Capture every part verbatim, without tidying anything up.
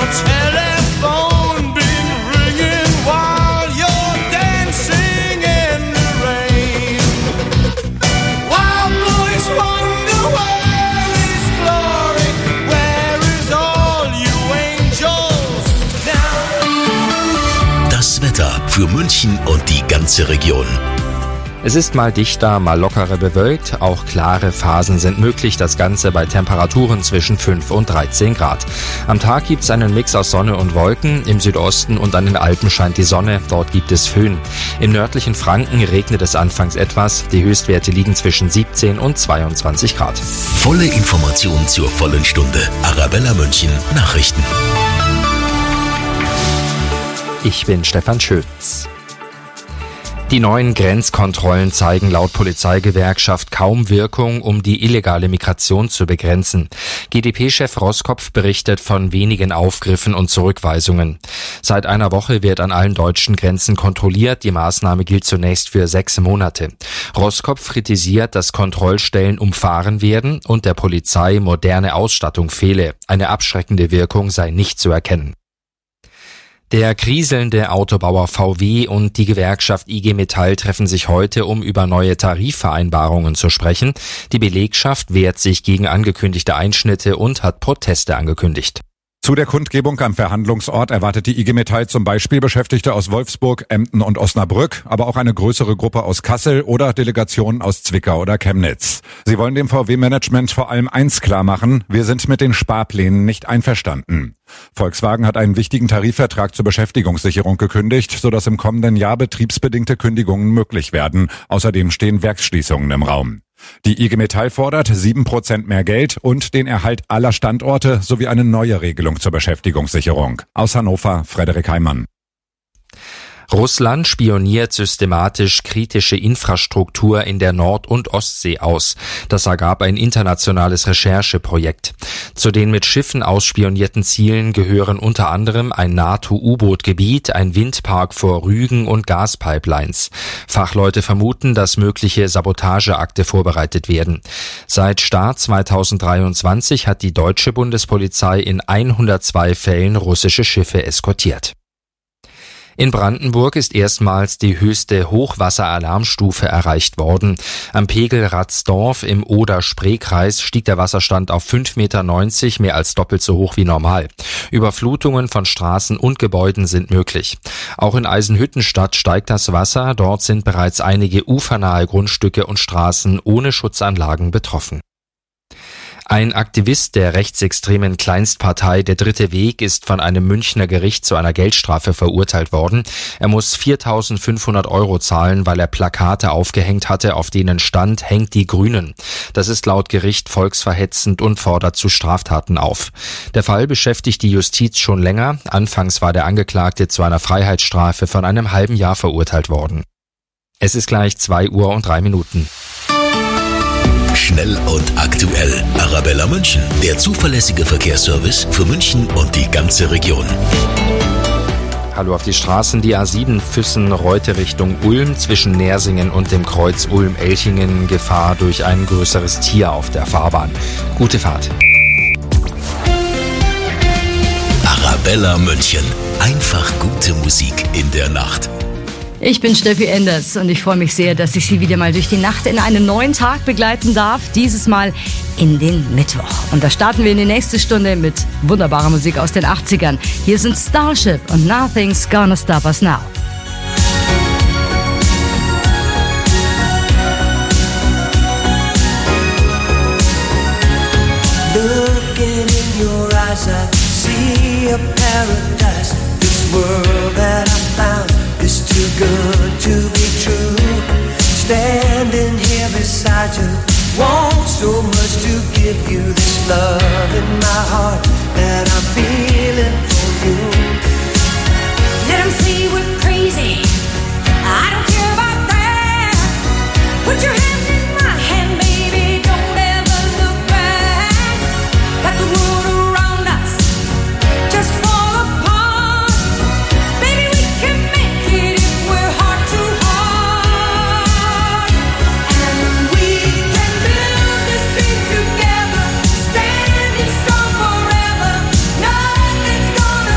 telephone been ringing while you're dancing in the rain? Wild boys wonder where is glory, where is all you angels now? Das Wetter für München und die ganze Region. Es ist mal dichter, mal lockerer bewölkt, auch klare Phasen sind möglich, das Ganze bei Temperaturen zwischen fünf und dreizehn Grad. Am Tag gibt es einen Mix aus Sonne und Wolken, im Südosten und an den Alpen scheint die Sonne, dort gibt es Föhn. Im nördlichen Franken regnet es anfangs etwas, die Höchstwerte liegen zwischen siebzehn und zweiundzwanzig Grad. Volle Information zur vollen Stunde. Arabella München Nachrichten. Ich bin Stefan Schütz. Die neuen Grenzkontrollen zeigen laut Polizeigewerkschaft kaum Wirkung, um die illegale Migration zu begrenzen. G d P-Chef Roskopf berichtet von wenigen Aufgriffen und Zurückweisungen. Seit einer Woche wird an allen deutschen Grenzen kontrolliert. Die Maßnahme gilt zunächst für sechs Monate. Roskopf kritisiert, dass Kontrollstellen umfahren werden und der Polizei moderne Ausstattung fehle. Eine abschreckende Wirkung sei nicht zu erkennen. Der kriselnde Autobauer V W und die Gewerkschaft I G Metall treffen sich heute, um über neue Tarifvereinbarungen zu sprechen. Die Belegschaft wehrt sich gegen angekündigte Einschnitte und hat Proteste angekündigt. Zu der Kundgebung am Verhandlungsort erwartet die I G Metall zum Beispiel Beschäftigte aus Wolfsburg, Emden und Osnabrück, aber auch eine größere Gruppe aus Kassel oder Delegationen aus Zwickau oder Chemnitz. Sie wollen dem V W-Management vor allem eins klar machen: Wir sind mit den Sparplänen nicht einverstanden. Volkswagen hat einen wichtigen Tarifvertrag zur Beschäftigungssicherung gekündigt, sodass im kommenden Jahr betriebsbedingte Kündigungen möglich werden. Außerdem stehen Werksschließungen im Raum. Die I G Metall fordert sieben Prozent mehr Geld und den Erhalt aller Standorte sowie eine neue Regelung zur Beschäftigungssicherung. Aus Hannover, Frederik Heimann. Russland spioniert systematisch kritische Infrastruktur in der Nord- und Ostsee aus. Das ergab ein internationales Rechercheprojekt. Zu den mit Schiffen ausspionierten Zielen gehören unter anderem ein NATO-U-Boot-Gebiet, ein Windpark vor Rügen und Gaspipelines. Fachleute vermuten, dass mögliche Sabotageakte vorbereitet werden. Seit Start zweitausenddreiundzwanzig hat die deutsche Bundespolizei in hundertzwei Fällen russische Schiffe eskortiert. In Brandenburg ist erstmals die höchste Hochwasseralarmstufe erreicht worden. Am Pegel Ratzdorf im Oder-Spree-Kreis stieg der Wasserstand auf fünf Komma neunzig Meter, mehr als doppelt so hoch wie normal. Überflutungen von Straßen und Gebäuden sind möglich. Auch in Eisenhüttenstadt steigt das Wasser. Dort sind bereits einige ufernahe Grundstücke und Straßen ohne Schutzanlagen betroffen. Ein Aktivist der rechtsextremen Kleinstpartei Der Dritte Weg ist von einem Münchner Gericht zu einer Geldstrafe verurteilt worden. Er muss viertausendfünfhundert Euro zahlen, weil er Plakate aufgehängt hatte, auf denen stand: Hängt die Grünen. Das ist laut Gericht volksverhetzend und fordert zu Straftaten auf. Der Fall beschäftigt die Justiz schon länger. Anfangs war der Angeklagte zu einer Freiheitsstrafe von einem halben Jahr verurteilt worden. Es ist gleich zwei Uhr und drei Minuten. Schnell und aktuell. Arabella München, der zuverlässige Verkehrsservice für München und die ganze Region. Hallo auf die Straßen. Die A sieben Füssen-Reute Richtung Ulm zwischen Nersingen und dem Kreuz Ulm-Elchingen. Gefahr durch ein größeres Tier auf der Fahrbahn. Gute Fahrt. Arabella München. Einfach gute Musik in der Nacht. Ich bin Steffi Enders und ich freue mich sehr, dass ich Sie wieder mal durch die Nacht in einen neuen Tag begleiten darf. Dieses Mal in den Mittwoch. Und da starten wir in die nächste Stunde mit wunderbarer Musik aus den achtzigern. Hier sind Starship und Nothing's Gonna Stop Us Now. Looking in your eyes, I see a paradise. This world that I found is too good to be true. Standing here beside you, want so much to give you this love in my heart that I'm feeling for you. Let 'em say we're crazy, I don't care about that. Put your hand in my hand, baby, don't ever look back. Got the world around us, just fall apart. Baby, we can make it if we're heart to heart. And we can build this dream together, standing strong forever. Nothing's gonna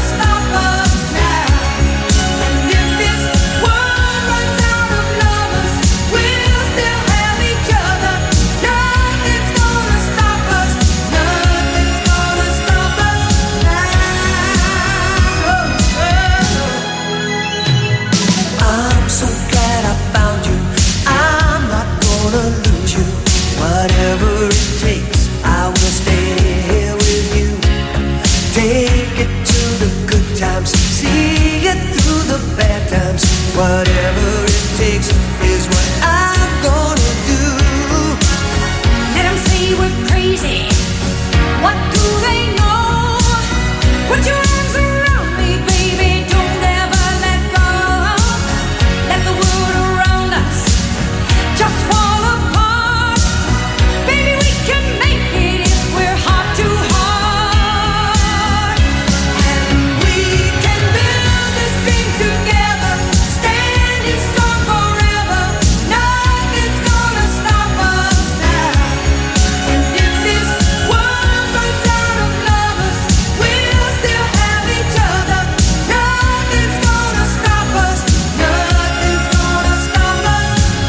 whatever it takes, I will stay here with you. Take it to the good times, see it through the bad times. Whatever it takes is what I'm gonna do. Let them say we're crazy. What do they know? Put your arms around me, baby. Don't ever let go. Let the world around us just fall apart. Baby, we can make it if we're heart to heart. And we can build this dream together, standing strong forever. Nothing's gonna stop us now. And if this world runs out of lovers, we'll still have each other. Nothing's gonna stop us. Nothing's gonna stop us.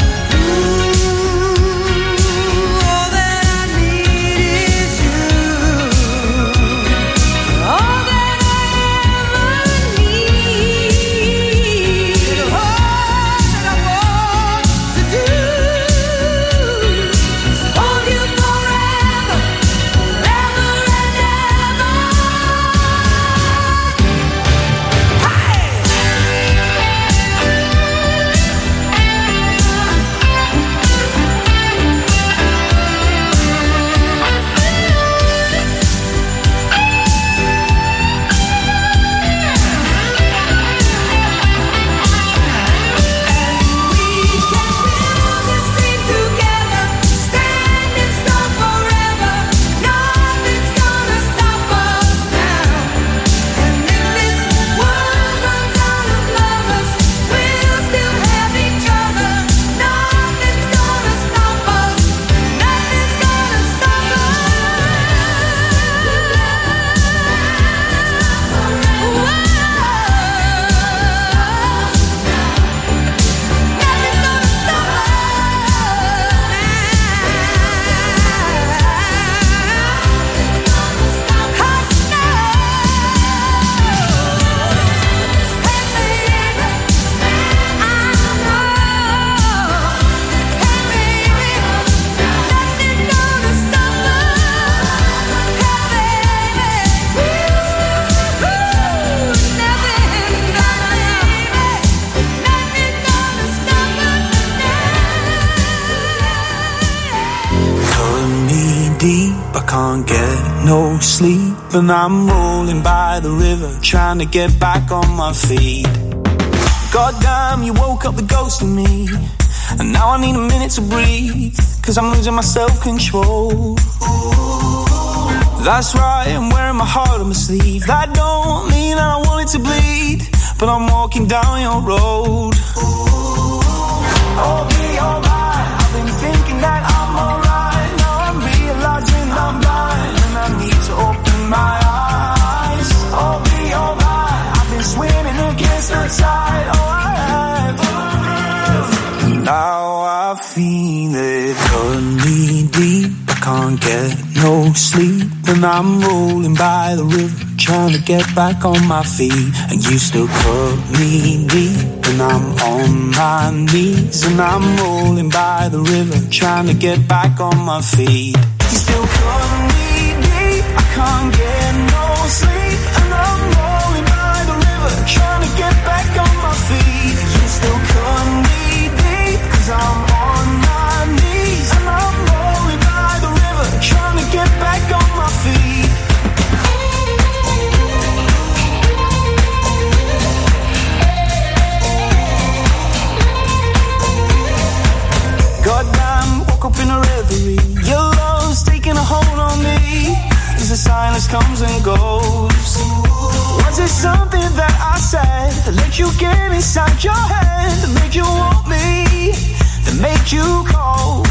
Ooh, all that I need is you. All that I ever need. All that I want to do is hold you forever, forever and ever. We can build this dream together, standing strong forever. Nothing's gonna stop us now. And if this world runs out of lovers, we'll still have each other. Nothing's gonna stop us. Nothing's gonna stop us. Pulling me deep, I can't get no sleep, and I'm rolling by the river, trying to get back on my feet. Goddamn, you woke up the ghost in me, and now I need a minute to breathe, cause I'm losing my self-control. That's right, I'm wearing my heart on my sleeve. That don't mean that I want it to bleed, but I'm walking down your road. Oh me, oh my, I've been thinking that I'm alright. Now I'm realizing I'm blind, and I need to open my eyes. Oh me, oh my, I've been swimming against the tide. Oh, I have. Now I feel it, pulling me deep. I can't get no sleep, and I'm rolling by the river, trying to get back on my feet. And you still put me deep, and I'm on my knees, and I'm rolling by the river, trying to get back on my feet. You still put me deep, I can't get no sleep, and I'm rolling by the river, trying to get back on my feet. You still put me deep, cause I'm on my knees, and I'm rolling by the river, trying to get back on my feet. Goddamn, woke up in a reverie. Your love's taking a hold on me, as the silence comes and goes. Was it something that I said that let you get inside your head, that made you want me, that made you cold?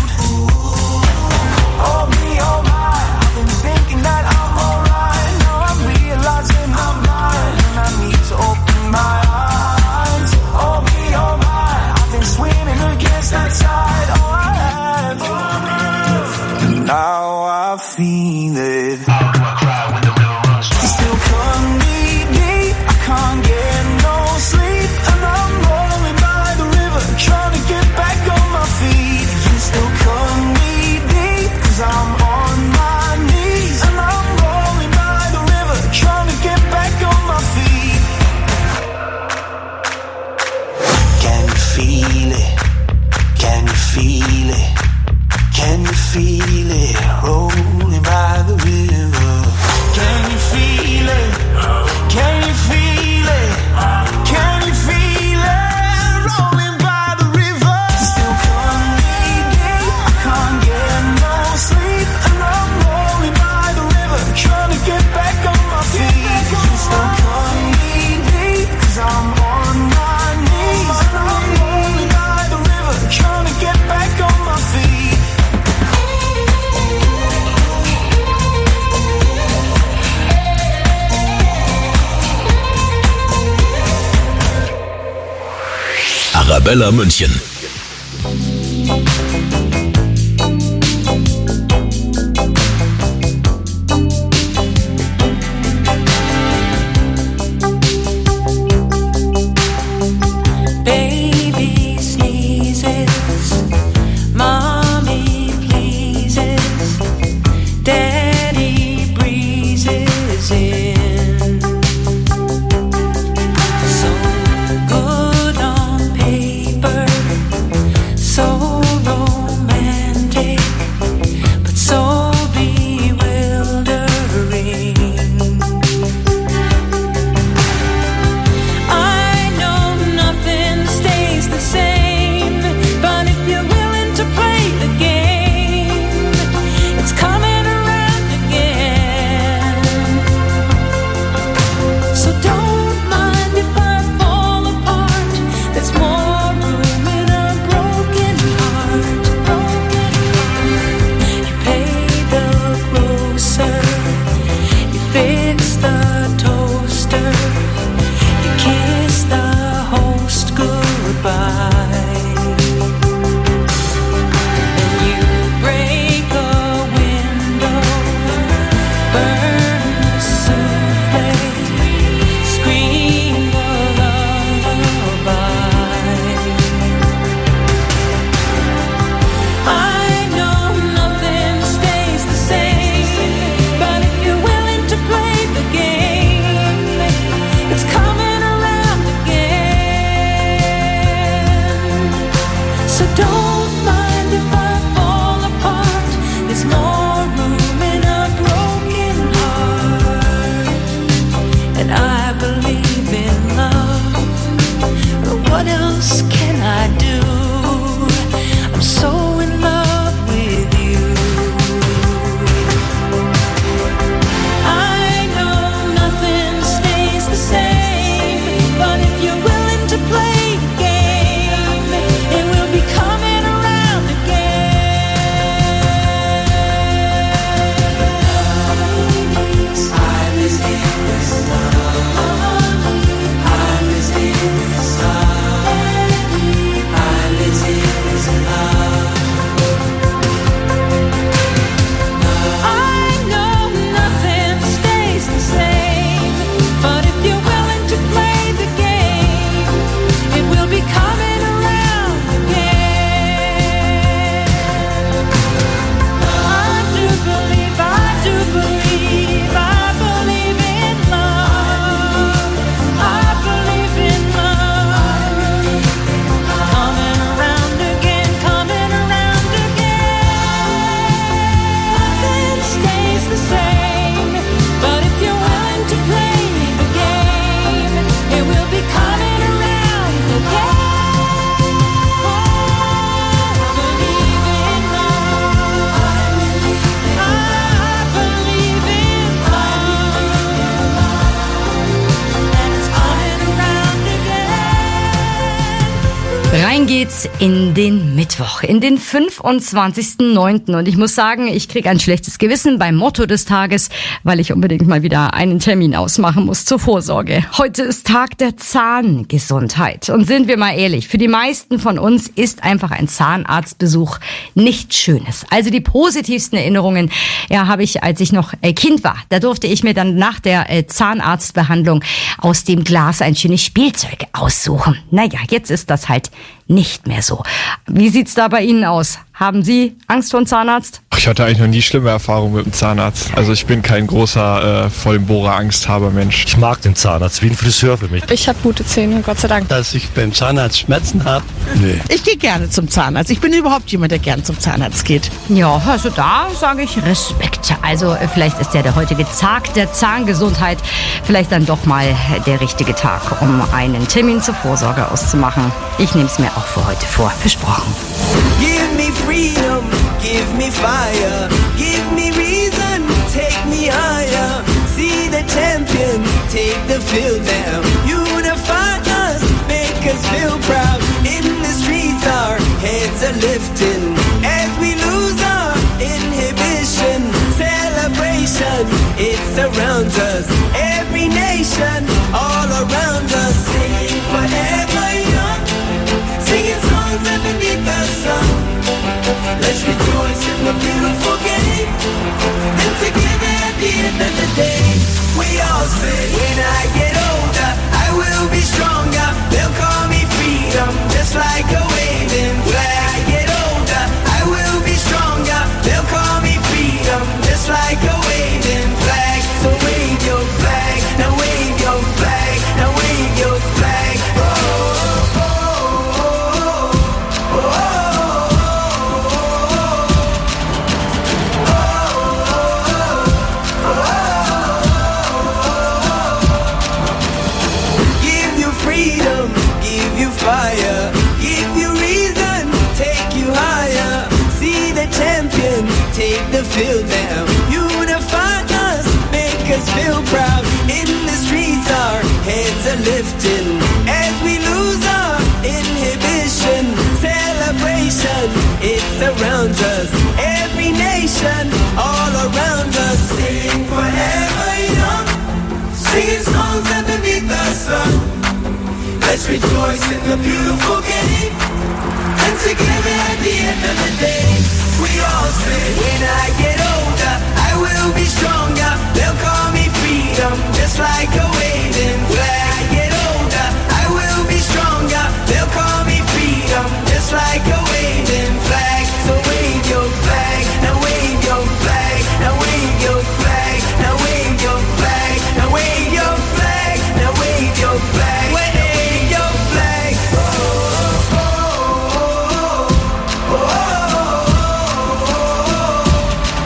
Oh me, oh my, I've been thinking that I'm alright. Now I'm realizing I'm blind, and I need to open my eyes. Oh me, oh my, I've been swimming against the tide. Oh, I have. Now I feel it. How do I cry when the river runs dry? You still put me deep, I can't get no sleep, and I'm rolling by the river, trying to get back on my feet. You still put me deep, Arabella München. Baby sneezes, mommy pleases, daddy breezes in. So good on paper, so romantic, but so bewildering. I know nothing stays the same, but if you're willing to play the game, it's coming around again. So don't mind if I fall apart. There's more room in a broken heart. Broken heart. You pay the grocer, you fix the toaster, you kiss the host goodbye, and you break a window, burn the souffle, scream a lullaby. I know nothing stays the same, but if you're willing to play the game, it's coming around again. So don't mind if I fall apart. There's more room in a broken heart, and I believe in love. But what else can I do? I'm so in love with you. I know nothing stays the same, but if you're willing to play the game, it will be coming around again. I'm as in the sun. I'm as in the sun. I'm as in the sun. I know nothing stays the same, but if you're willing to play the game, it will be coming around again. I do believe, I do believe, I believe in love. I believe in love. Coming around again, coming around again. Nothing stays the same, but if you're willing to play the game, it will be coming around again. I believe in love. I believe in love, and it's coming around again. Rein geht's in den Mittwoch, in den fünfundzwanzigsten neunten Und ich muss sagen, ich kriege ein schlechtes Gewissen beim Motto des Tages, weil ich unbedingt mal wieder einen Termin ausmachen muss zur Vorsorge. Heute ist Tag der Zahngesundheit. Und sind wir mal ehrlich, für die meisten von uns ist einfach ein Zahnarztbesuch nichts Schönes. Also die positivsten Erinnerungen, ja, habe ich, als ich noch äh, Kind war. Da durfte ich mir dann nach der äh, Zahnarztbehandlung aus dem Glas ein schönes Spielzeug aussuchen. Naja, jetzt ist das halt nicht mehr so. Wie sieht's da bei Ihnen aus? Haben Sie Angst vor dem Zahnarzt? Ich hatte eigentlich noch nie schlimme Erfahrungen mit dem Zahnarzt. Also ich bin kein großer äh, Vollbohrer-Angsthaber-Mensch. Ich mag den Zahnarzt, wie ein Friseur für mich. Ich habe gute Zähne, Gott sei Dank. Dass ich beim Zahnarzt Schmerzen habe? Nee. Ich gehe gerne zum Zahnarzt. Ich bin überhaupt jemand, der gern zum Zahnarzt geht. Ja, also da sage ich Respekt. Also äh, vielleicht ist ja der heutige Tag der Zahngesundheit vielleicht dann doch mal der richtige Tag, um einen Termin zur Vorsorge auszumachen. Ich nehme es mir auch für heute vor. Versprochen. Give me freedom, give me fire, give me reason, take me higher. See the champions, take the field now. Unify us, make us feel proud. In the streets our heads are lifting as we lose our inhibition. Celebration, it surrounds us. Every nation, all around us. Sing forever young, sing beautiful game. And together at the end of the day, we all say, when I get older, I will be stronger. They'll call me freedom, just like a waving flag. I get older, I will be stronger. They'll call me freedom, just like a waving flag. So wave your flag, now wave your flag, now wave your flag. Oh, oh, oh, oh, oh, oh. Give you freedom, give you fire, give you reason, take you higher. See the champions take the field now. Unify us, make us feel proud. In the streets our heads are lifting as we lose our inhibition. Celebration, it surrounds us. Every nation, all around us. Sing forever young, singing songs underneath the sun. Let's rejoice in the beautiful game. And together at the end of the day, we all say, when I get older, I will be stronger. They'll call me freedom, just like a waving flag. I get older, I will be stronger. They'll call me freedom, just like a waving flag. So wave your flag, now wave your flag, now wave your flag, now wave your flag, now wave your flag, now wave your flag, wave your flag. Oh, oh, oh, oh, oh, oh, oh.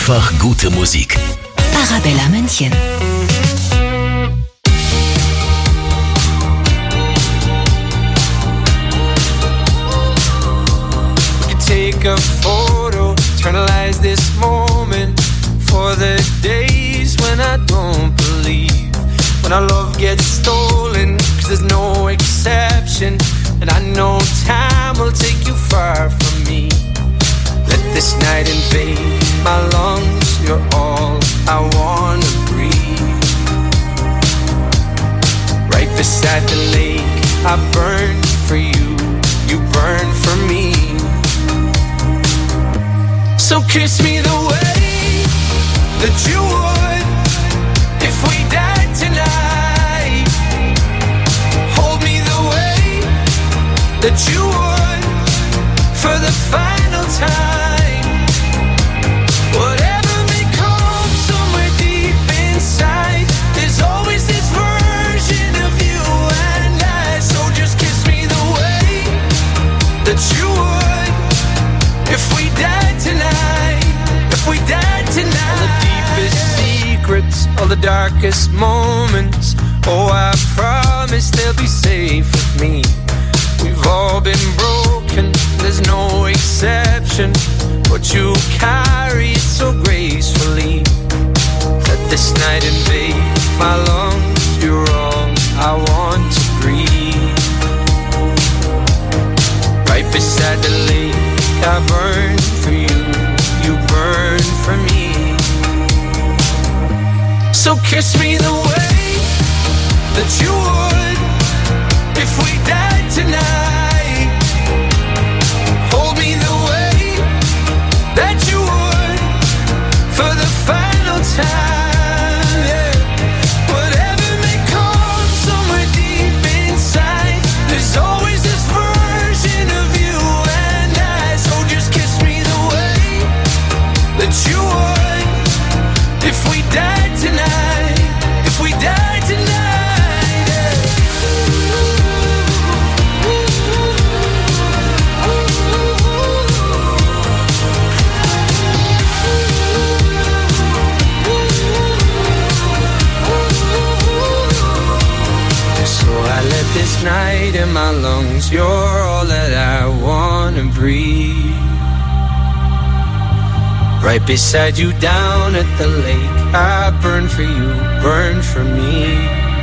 Einfach gute Musik. Arabella München. Take a photo, eternalize this moment for the days when I don't believe, when our love gets stolen, cause there's no exception, and I know time will take you far from me. Let this night invade my lungs, you're all I wanna breathe. Right beside the lake, I burn for you, you burn for me. So kiss me the way that you would if we died tonight. Hold me the way that you would for the final time. Whatever may come somewhere deep inside, there's always this version of you and I. So just kiss me the way that you would if we died tonight, if we died tonight. All the deepest secrets, all the darkest moments, oh, I promise they'll be safe with me. We've all been broken, there's no exception, but you carry it so gracefully. Let this night invade my lungs, you're all I want to breathe. Right beside the lake, I burn for you, you burn for me. So kiss me the way that you would if we died tonight. Hold me the way that you would for the final time, yeah. Whatever may come somewhere deep inside, there's always this version of you and I. So just kiss me the way that you would if we died tonight, if we died tonight, yeah. So I let this night in my lungs, you're all that I wanna breathe. Right beside you down at the lake, I burn for you, burn for me.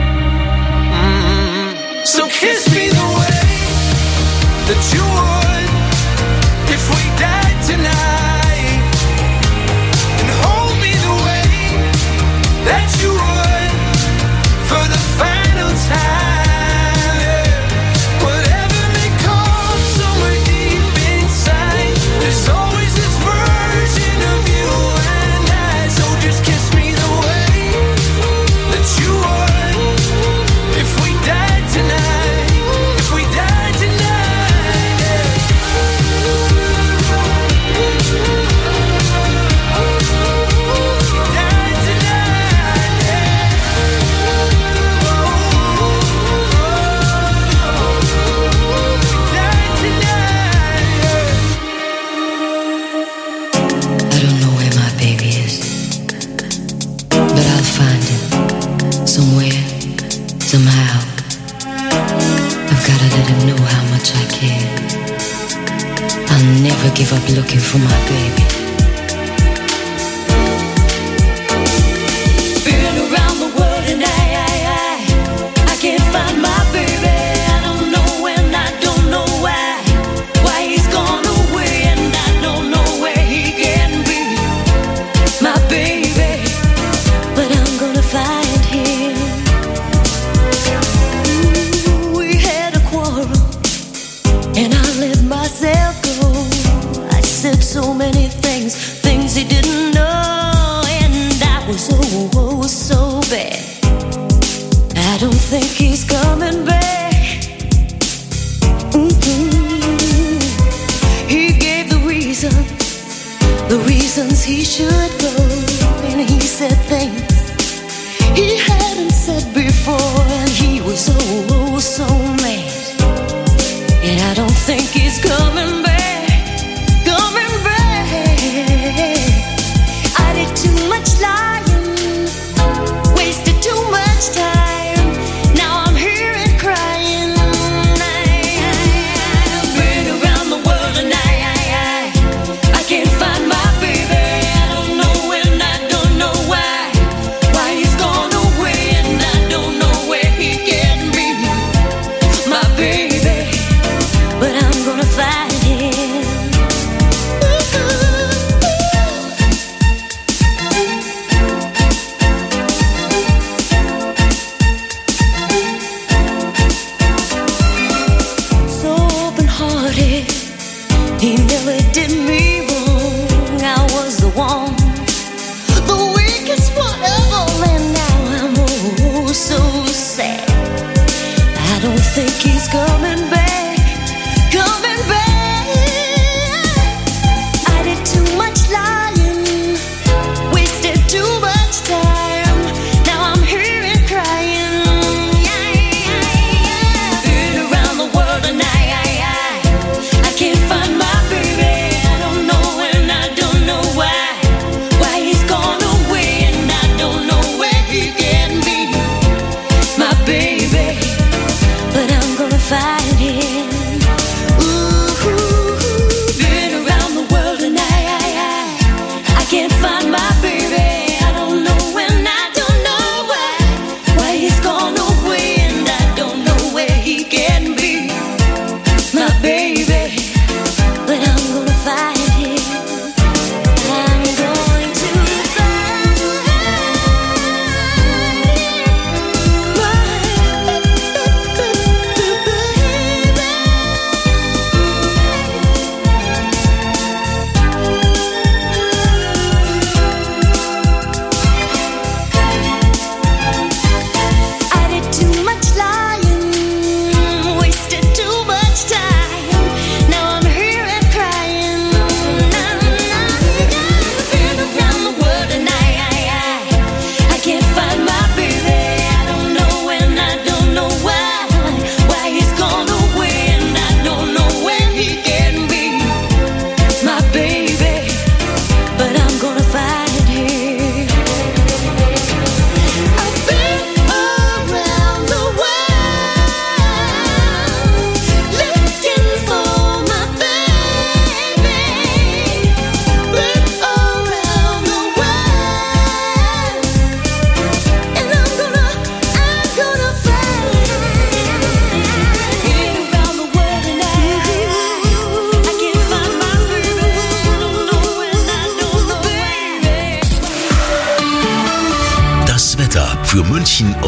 Mm-hmm. So kiss me the way that you would if we died tonight, and hold me the way that you would for the final time, yeah. Whatever may come somewhere deep inside, there's always this version of you and I. So just kiss me the way that you would if we died tonight, if we died tonight, yeah. Died tonight, yeah. Died tonight, yeah. I don't know where my baby is, but I'll find him somewhere, somehow. I've gotta let him know how much I care. I'll never give up looking for my baby. Been around the world and I, I, I, I can't find my baby. I don't know when, I don't know why, why he's gone away, and I don't know where he can be, my baby. But I'm gonna find him. Ooh, we had a quarrel, and I let myself go. I said so many things, things he didn't know, and I was oh, oh so bad. I don't think he's coming back. Mm-hmm. He gave the reason, the reasons he should go, and he said things he hadn't said before, and he was oh, oh so mad. And I don't think he's coming back, coming back. I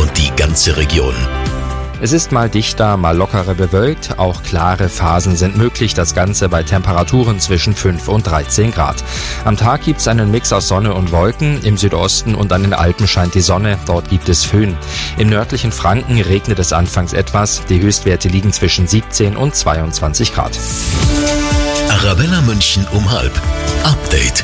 und die ganze Region. Es ist mal dichter, mal lockerer bewölkt, auch klare Phasen sind möglich, das Ganze bei Temperaturen zwischen fünf und dreizehn Grad. Am Tag gibt's einen Mix aus Sonne und Wolken, im Südosten und an den Alpen scheint die Sonne, dort gibt es Föhn. Im nördlichen Franken regnet es anfangs etwas, die Höchstwerte liegen zwischen siebzehn und zweiundzwanzig Grad. Arabella München um halb. Update.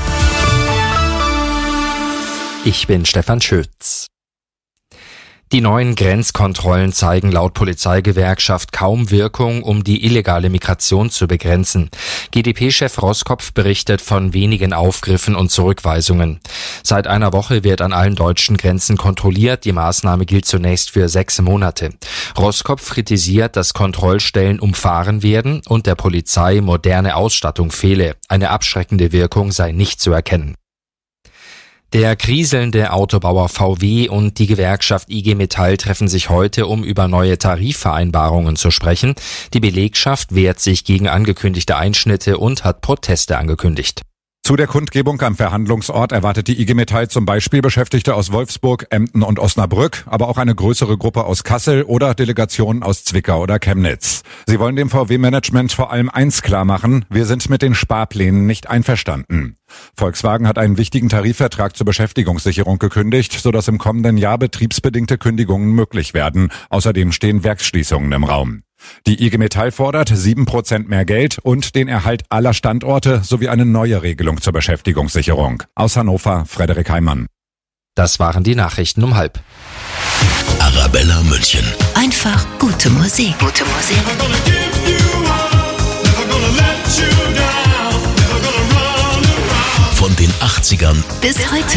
Ich bin Stefan Schütz. Die neuen Grenzkontrollen zeigen laut Polizeigewerkschaft kaum Wirkung, um die illegale Migration zu begrenzen. G d P-Chef Roskopf berichtet von wenigen Aufgriffen und Zurückweisungen. Seit einer Woche wird an allen deutschen Grenzen kontrolliert. Die Maßnahme gilt zunächst für sechs Monate. Roskopf kritisiert, dass Kontrollstellen umfahren werden und der Polizei moderne Ausstattung fehle. Eine abschreckende Wirkung sei nicht zu erkennen. Der kriselnde Autobauer V W und die Gewerkschaft I G Metall treffen sich heute, um über neue Tarifvereinbarungen zu sprechen. Die Belegschaft wehrt sich gegen angekündigte Einschnitte und hat Proteste angekündigt. Zu der Kundgebung am Verhandlungsort erwartet die I G Metall zum Beispiel Beschäftigte aus Wolfsburg, Emden und Osnabrück, aber auch eine größere Gruppe aus Kassel oder Delegationen aus Zwickau oder Chemnitz. Sie wollen dem V W-Management vor allem eins klar machen: Wir sind mit den Sparplänen nicht einverstanden. Volkswagen hat einen wichtigen Tarifvertrag zur Beschäftigungssicherung gekündigt, sodass im kommenden Jahr betriebsbedingte Kündigungen möglich werden. Außerdem stehen Werksschließungen im Raum. Die I G Metall fordert sieben Prozent mehr Geld und den Erhalt aller Standorte sowie eine neue Regelung zur Beschäftigungssicherung. Aus Hannover, Frederik Heimann. Das waren die Nachrichten um halb. Arabella München. Einfach gute Musik. Gute Musik. Von den achtzigern Bis heute.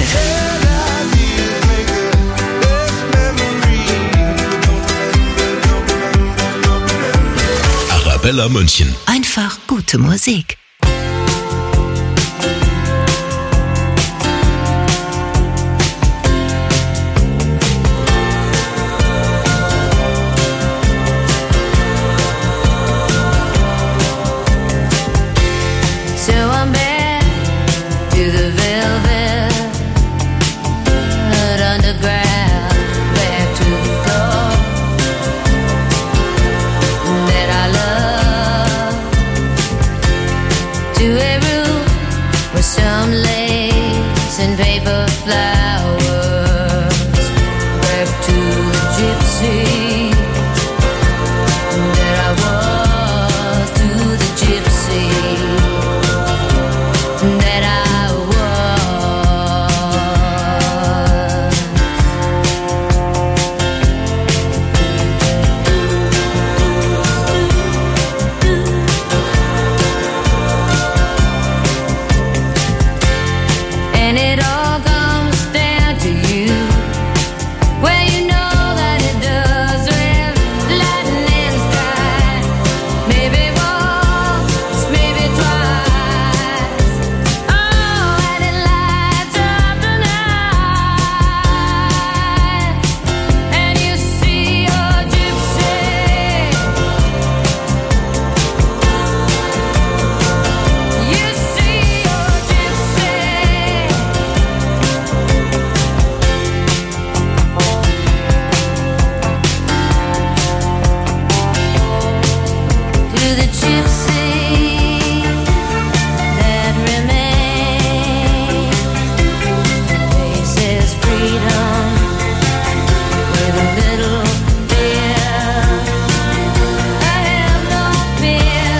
Arabella München. Einfach gute Musik. So I'm back to the velvet underground, back to the floor that I love, to a room with some lace and paper flowers, back to the gypsy that I was, to the gypsy that I and it all comes down to you. Well, you know that it does with lightning in the sky. Maybe once, maybe twice. Oh, and it lights up the night. And you see your gypsy. You see your gypsy. To the gypsy that remains, faces freedom with a little fear. I have no fear,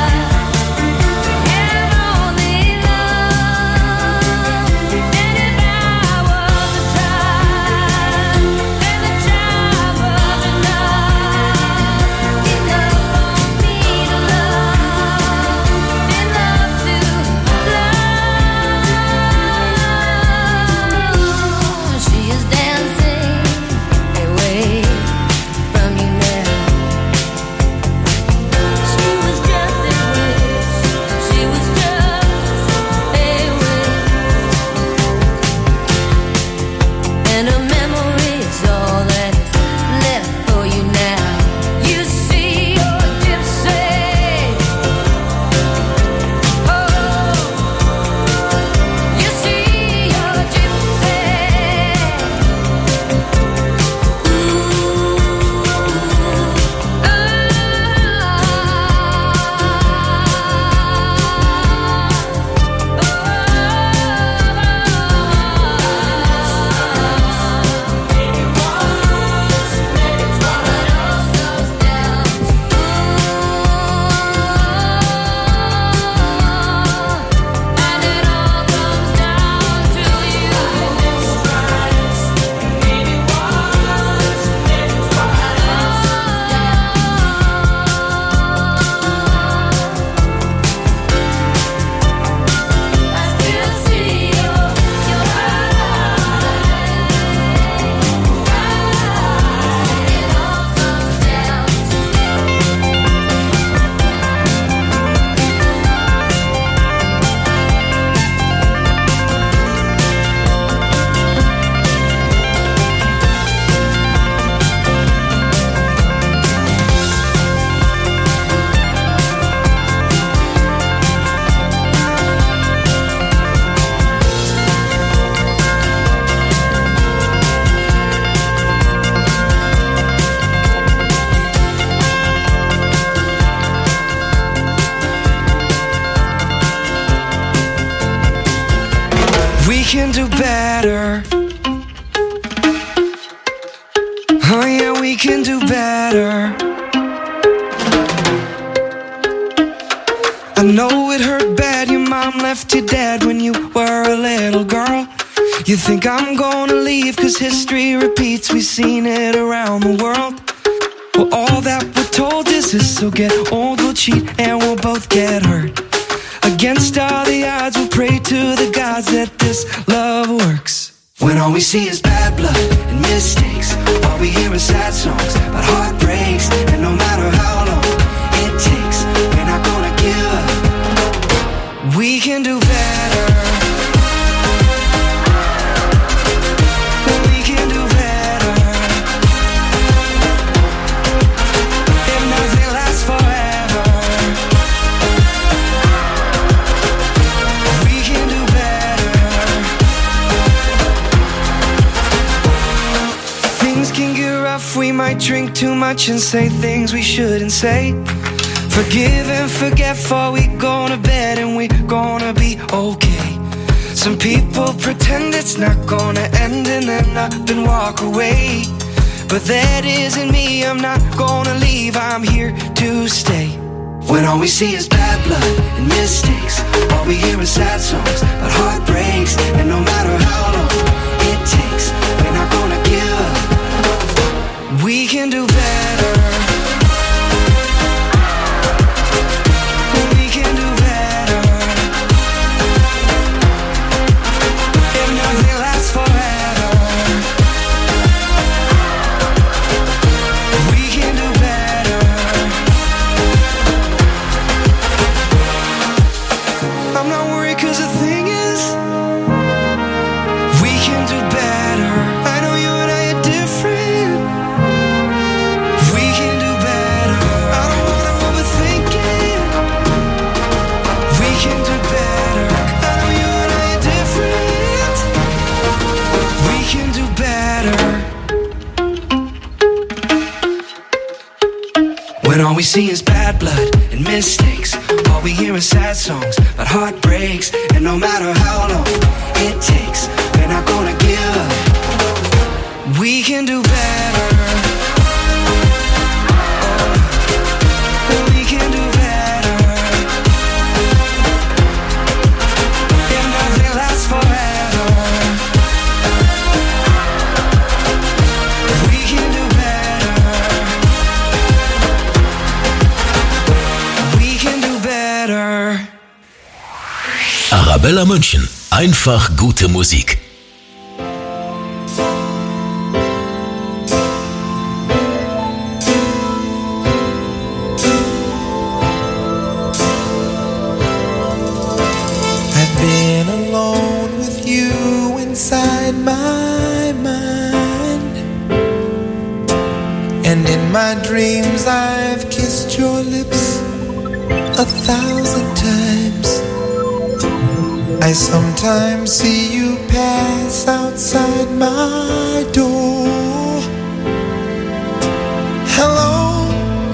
have only love. And if I was a child, then the child was enough, enough for me to love. can do better. Oh yeah, we can do better. I know it hurt bad, your mom left you dead when you were a little girl. You think I'm gonna leave cause history repeats, we've seen it around the world. Well, all that we're told is this, so get old, we'll cheat and we'll both get hurt. Against all the odds, we'll pray to the gods that this love works. When all we see is bad blood and mistakes, all we hear is sad songs about heartbreaks. And no matter how long it takes, we're not gonna give up. We can do better. We can do better. If nothing lasts forever, we can do better. Things can get rough, we might drink too much and say things we shouldn't say. Forgive and forget before we go to bed and we gonna be okay. Some people pretend it's not gonna end and then up and walk away. But that isn't me, I'm not gonna leave, I'm here to stay. When all we see is bad blood and mistakes, all we hear is sad songs about heartbreaks. And no matter how long it takes, we're not gonna give up. We can do better. We can do better. If nothing lasts forever, we can do better. I'm not worried cause the thing is, we can do better. I know you and I are different. We can do better. I don't wanna overthink it. We can do better. I know you and I are different. We can do better. When all we see is bad blood and mistakes, all we hear is sad songs about heartbreaks. And no matter how long it takes, we're not gonna give up. We can do better. Oh, we can do better. If nothing lasts forever, we can do better. We can do better. Arabella München. Einfach gute Musik. I've been alone with you inside my mind, and in my dreams I've kissed your lips a thousand times. I sometimes see you pass outside my door. Hello,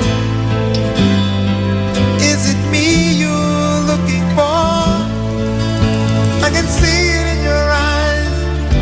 is it me you're looking for? I can see it in your eyes,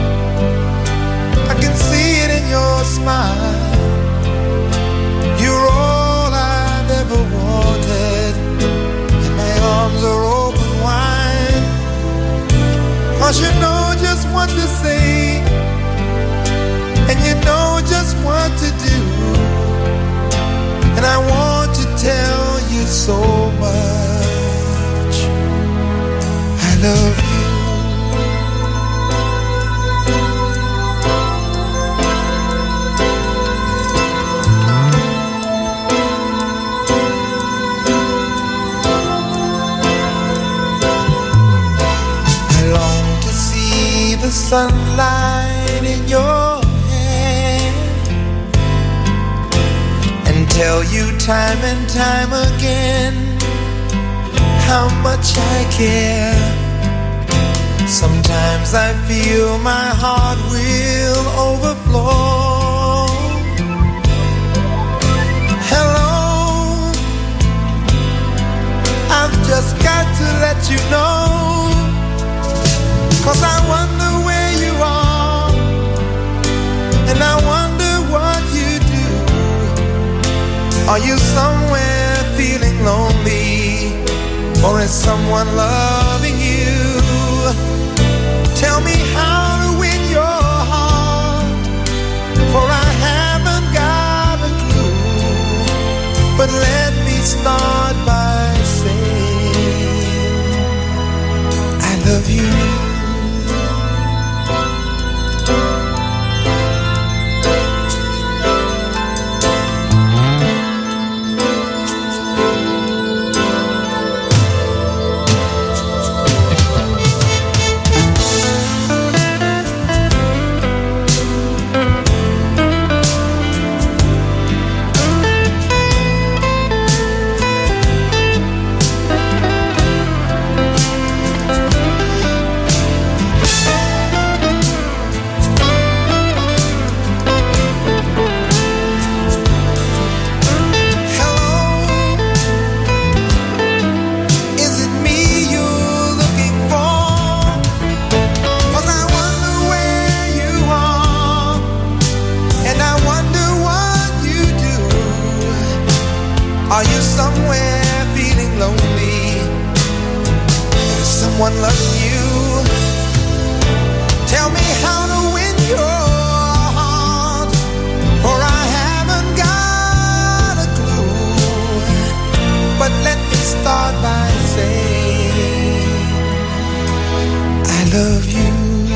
I can see it in your smile. You're all I've ever wanted, and my arms are open wide. Cause you know just what to say, and you know just what to do. And I want to tell you so much, I love you. The sunlight in your hair, and tell you time and time again how much I care. Sometimes I feel my heart will overflow. Hello, I've just got to let you know, 'cause I wonder Are you somewhere feeling lonely? Or is someone loving you? Tell me how to win your heart, for I haven't got a clue. But let me start by saying I love you. Are you somewhere feeling lonely? Is someone loving you? Tell me how to win your heart, for I haven't got a clue. But let me start by saying I love you.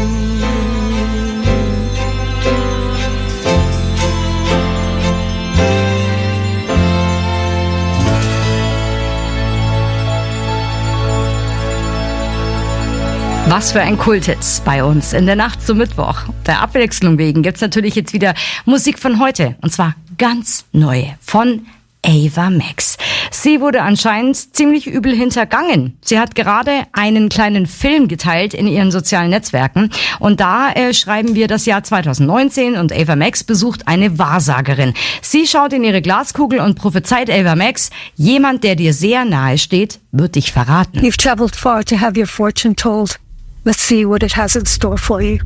Was für ein Kulthit bei uns in der Nacht zum Mittwoch. Der Abwechslung wegen gibt's natürlich jetzt wieder Musik von heute. Und zwar ganz neue von Ava Max. Sie wurde anscheinend ziemlich übel hintergangen. Sie hat gerade einen kleinen Film geteilt in ihren sozialen Netzwerken. Und da äh, schreiben wir das Jahr zwanzig neunzehn und Ava Max besucht eine Wahrsagerin. Sie schaut in ihre Glaskugel und prophezeit Ava Max, jemand, der dir sehr nahe steht, wird dich verraten. You've traveled far to have your fortune told. Let's see what it has in store for you.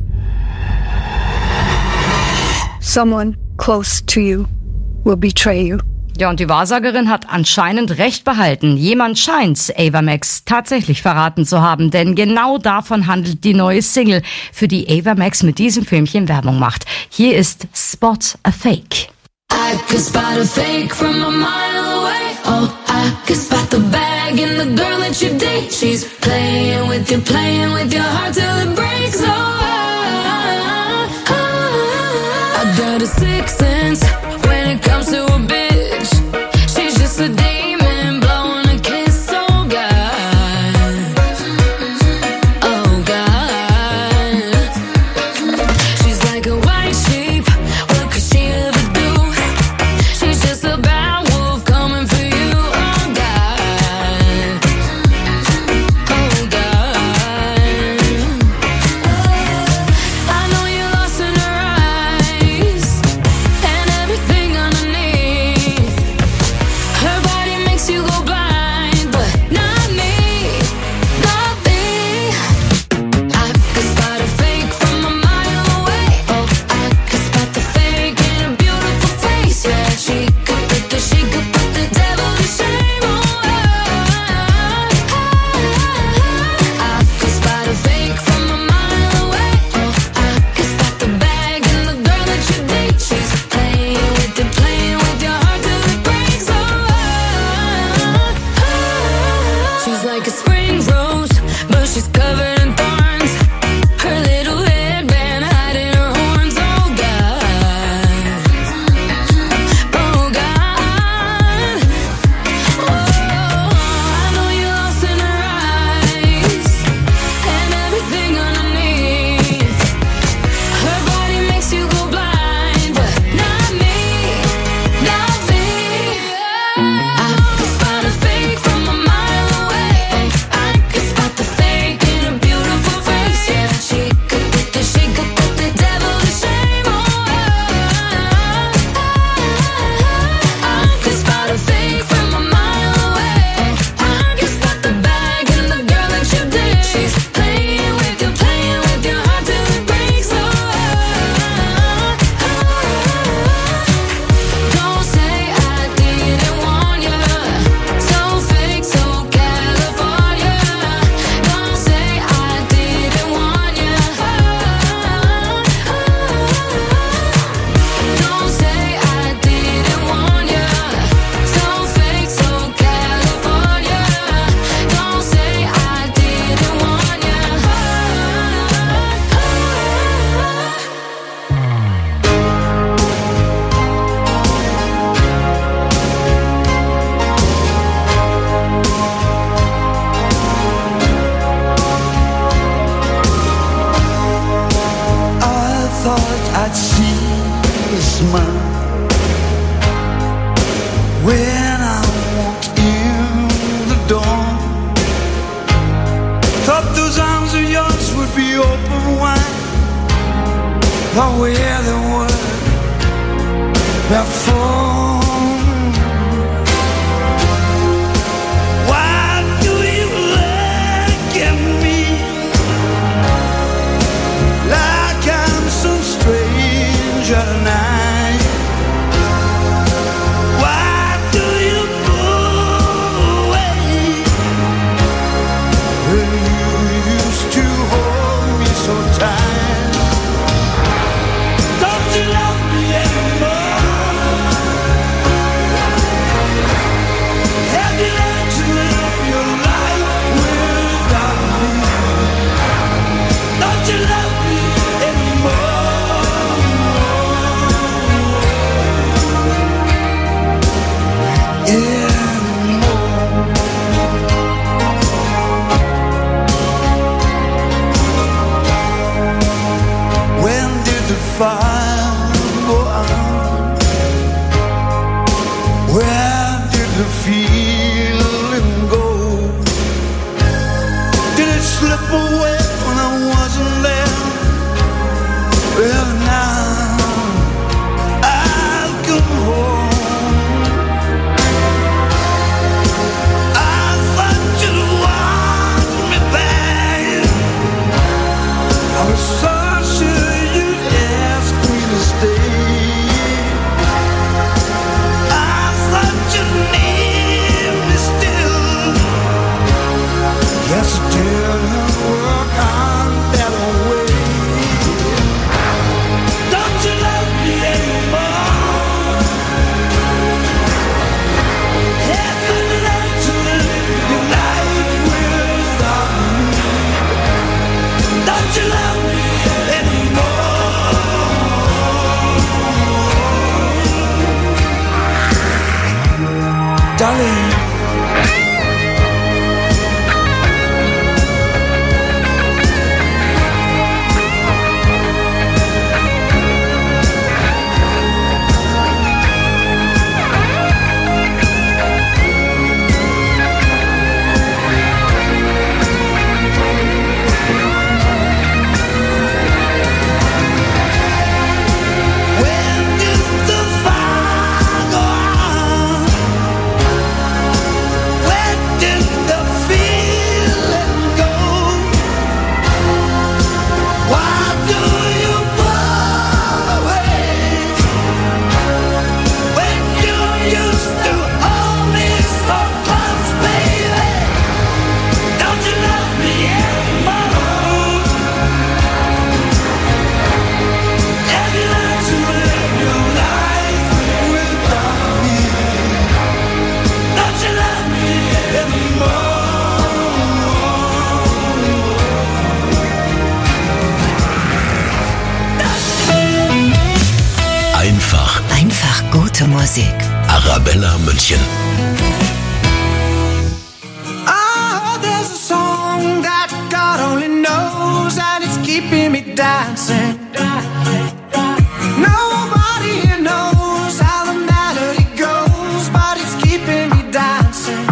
Someone close to you will betray you. Ja, und die Wahrsagerin hat anscheinend recht behalten. Jemand scheint's Ava Max tatsächlich verraten zu haben, denn genau davon handelt die neue Single, für die Ava Max mit diesem Filmchen Werbung macht. Hier ist Spot a Fake. I could spot a fake from a mile away. Oh, I could spot the bag in the girl that you date. She's playing with you, playing with your heart till it breaks. Oh, I, I, I got a sixth sense when it comes to a bitch. She's just a demon blowing a kiss. Oh God, oh God. She's like a white sheep. What could she ever do? She's just a bad wolf coming for you. Oh God, oh God. I know you're lost in her eyes and everything underneath. Her body makes you go blind, but not me, not me. I could spot a fake from a mile away. Oh, I could spot the fake in a beautiful face. Yeah, she could put the, she could put the devil to shame. Oh, I could spot a fake from a mile away. Oh, I could spot the bag in the girl that you date. She's playing with you, playing with your heart till it breaks. Oh, she's like a spring rose, but she's covered in thorns. Her little headband hiding her horns. Oh God, oh God. Oh, I know you're lost in her eyes and everything underneath. Her body makes you go blind, but not me, not me. I could spot a fake from a mile away. the way the word before. Why do you look at me like I'm some stranger tonight? Why do you pull away when you used to hold me so tight? Don't you love me anymore? Have you learned to live your life without me? Don't you love me fire go on? Where did the feeling go? Did it slip away when I wasn't there? Well, now I've come home. I thought you'd want me back. I was so sure darling. Gute Musik. Arabella München. I heard there's a song that God only knows, and it's keeping me dancing. Nobody here knows how the melody goes, but it's keeping me dancing.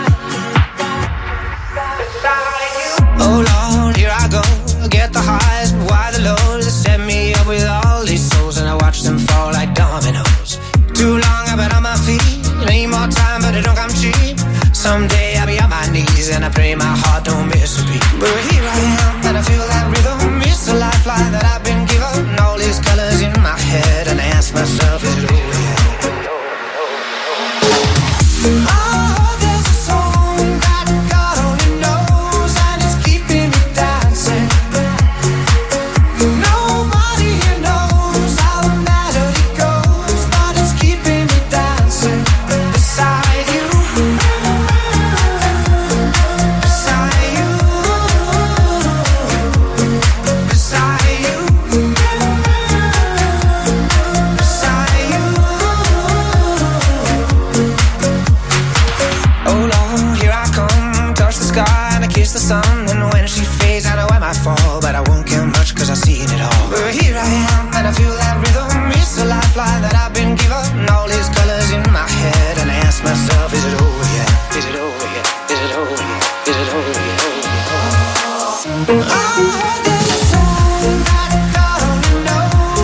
Oh Lord, here I go, get the highs and why the lows. Set me up with all these souls, and I watch them fall like dominoes. Too long I've been on my feet, need more time but it don't come cheap. Someday I'll be on my knees and I pray my heart don't miss a beat. But here I am and I feel that rhythm, it's a lifeline that I've been given. All these colors in my head and I ask myself, is it over yet? Oh, there's a song that God only knows, and it's keeping me dancing. Nobody here knows how the melody goes, but it's keeping me dancing. Beside you, beside you, beside you, beside you. Oh Lord, here I come, touch the sky and I kiss the sun. And when she fades, I know I might fall, but I won't care much cause I've seen it all. But here I am and I feel that rhythm, it's a lifeline that I've been given. All these colors in my head and I ask myself, is it over yet? Is it over yet? Is it over yet? Is it over yet? Oh, there's a song that God only knows.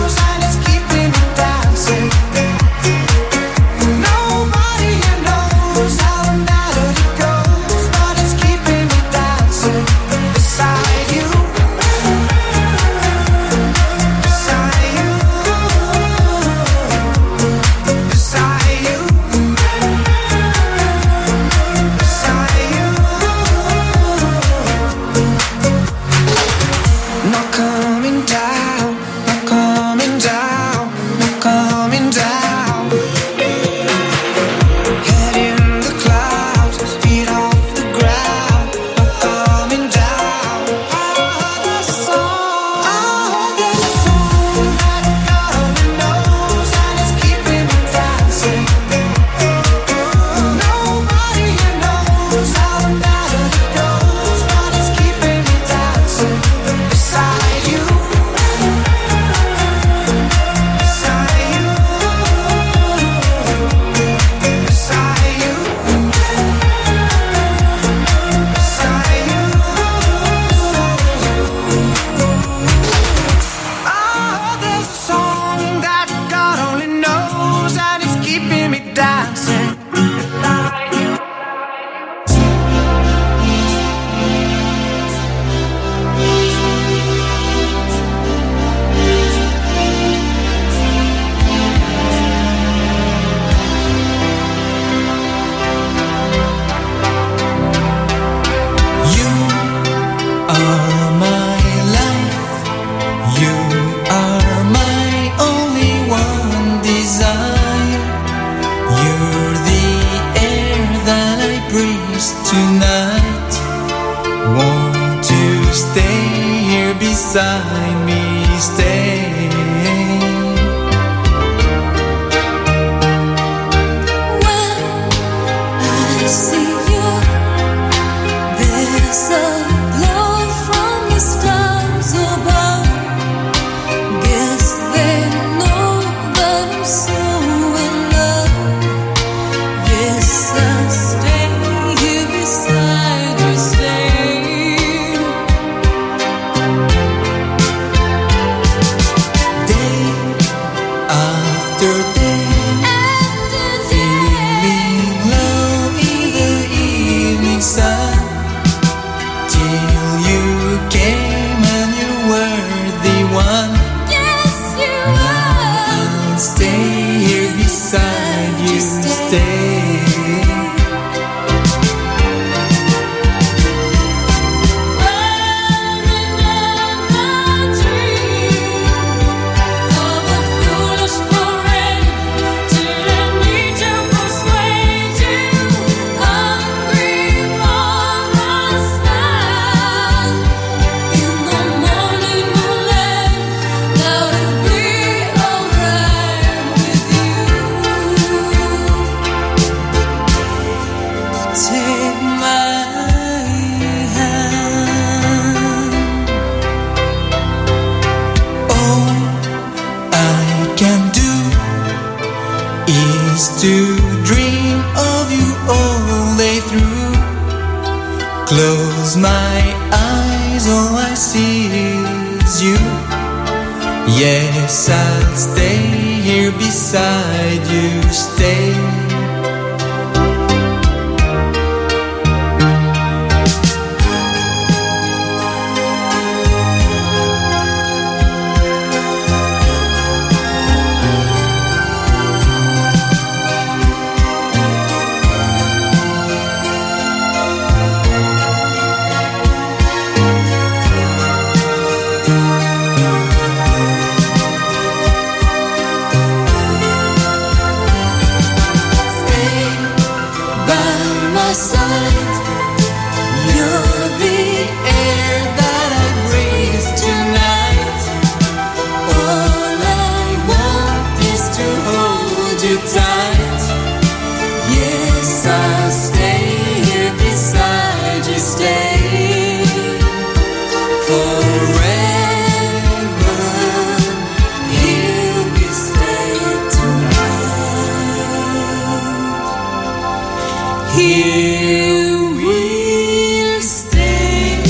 tonight. Won't you stay here beside me? Stay. I see you. There's a glow from the stars above. Guess they know that I'm so in love. Yes, I'll stay here beside you. Stay. Day after day, feeling low in the evening sun, till you came and you were the one. Yes, you I'll stay here beside you. Stay. Take my hand. All I can do is to dream of you all day through. Close my eyes, all I see is you. Yes, I'll stay here beside you. Stay. By my side, you're the air that I breathe tonight. All I want is to hold you tight. Yes, I'll stay here beside you. Stay forever. Here we stay tonight. Here we'll stay.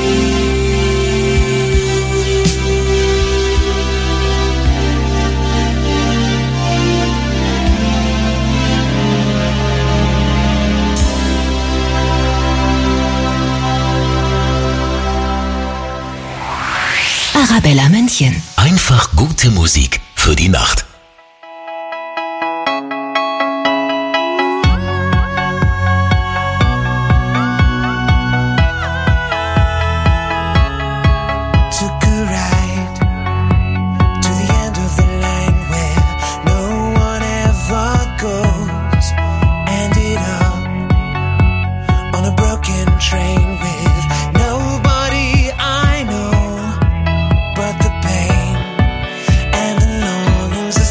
Arabella München. Einfach gute Musik für die Nacht. Took a ride to the end of the line where no one ever goes. Ended up on a broken train with nobody I know, but the pain and the longing's the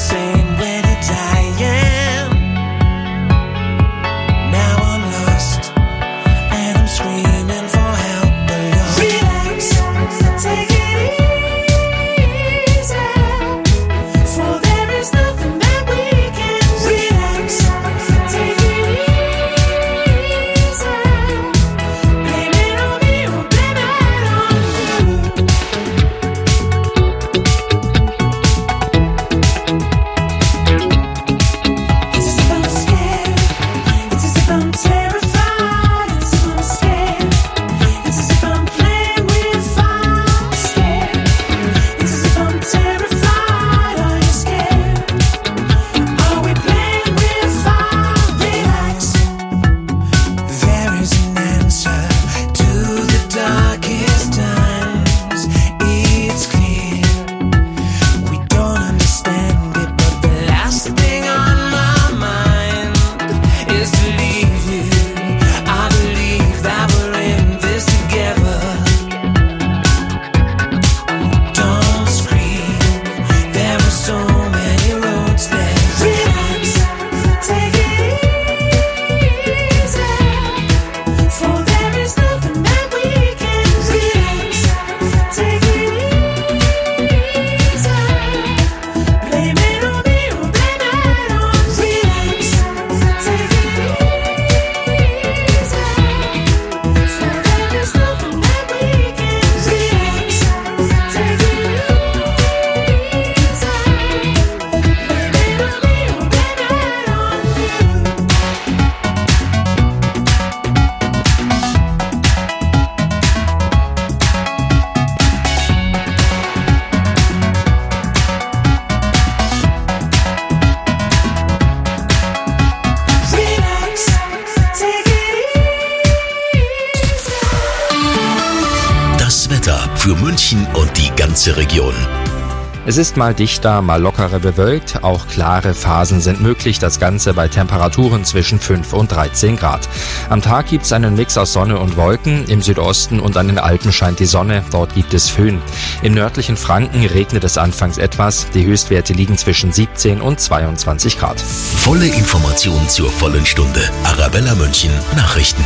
für München und die ganze Region. Es ist mal dichter, mal lockerer bewölkt, auch klare Phasen sind möglich, das Ganze bei Temperaturen zwischen fünf und dreizehn Grad. Am Tag gibt's einen Mix aus Sonne und Wolken, im Südosten und an den Alpen scheint die Sonne, dort gibt es Föhn. Im nördlichen Franken regnet es anfangs etwas, die Höchstwerte liegen zwischen siebzehn und zweiundzwanzig Grad. Volle Information zur vollen Stunde. Arabella München Nachrichten.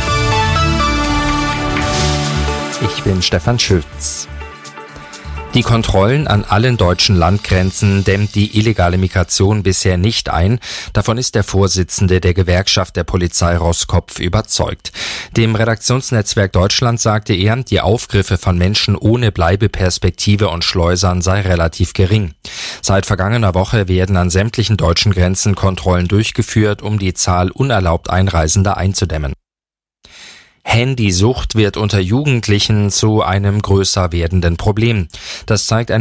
Ich bin Stefan Schütz. Die Kontrollen an allen deutschen Landgrenzen dämmt die illegale Migration bisher nicht ein. Davon ist der Vorsitzende der Gewerkschaft der Polizei Roskopf überzeugt. Dem Redaktionsnetzwerk Deutschland sagte er, die Aufgriffe von Menschen ohne Bleibeperspektive und Schleusern sei relativ gering. Seit vergangener Woche werden an sämtlichen deutschen Grenzen Kontrollen durchgeführt, um die Zahl unerlaubt Einreisender einzudämmen. Handysucht wird unter Jugendlichen zu einem größer werdenden Problem. Das zeigt ein